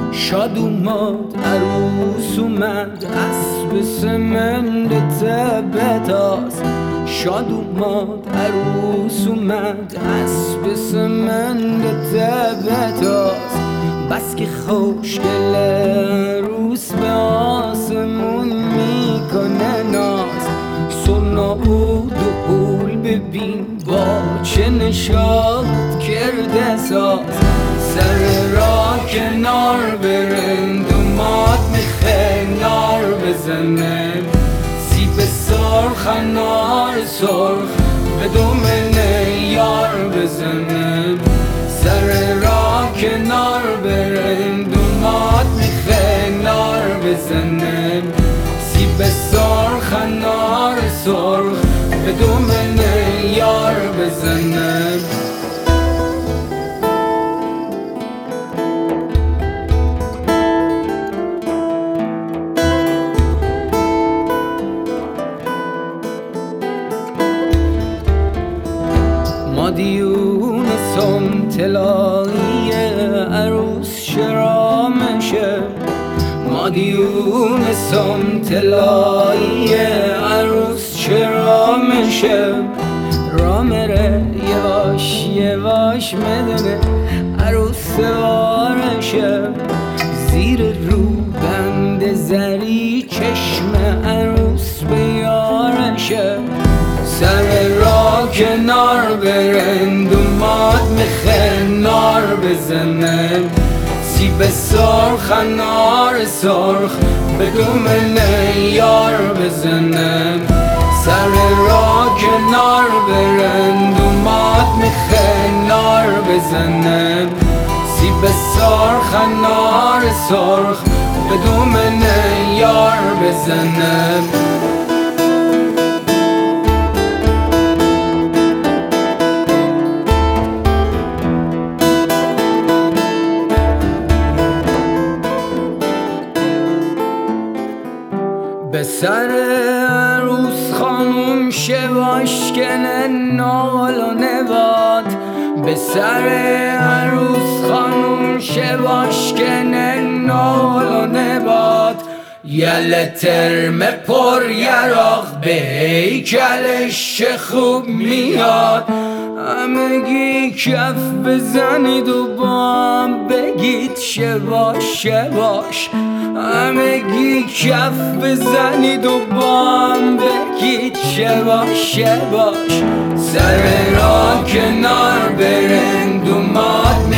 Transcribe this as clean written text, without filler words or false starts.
شاد اومد عروس اومد اسب سمند تبتاس. شاد اومد عروس اومد اسب سمند تبتاس. بس که خوشگل عروس به آسمون میکنه ناز. سرنا عود و پول ببین با چه نشاط کرده ساز. سر راه کنار برند اومد میخه نار بزنه. سیب سرخ انار سرخ به دومنه یار بزنه. سر راه کنار برند اومد میخه نار بزنه. سیب سرخ انار سرخ به دومنه یار بزنه. مادیون سمتلایی عروس شرامشه. مادیون سمتلایی عروس شرامشه. را مره یواش یواش مدنه عروس سوارشه. زیر رو بند زری چشم عروس به یارشه. سر راه کنار برند اومد میخه نار بزنه. سیب سرخ انار سرخ به دومنه یار بزنه. سر راه کنار برند اومد میخه نار بزنه. سیب سرخ انار سرخ به دومنه یار بزنه. به سر عروس خانوم شواش کنه نال و نبات. به سر عروس خانوم شواش کنه نال و نبات. یل ترم پر یراق به هیکلش چه خوب میاد. همگی کف بزنید و با هم بگید شواش شواش. همگی کف بزنید و با هم بگید شواش شواش. سر راه کنار برند اومد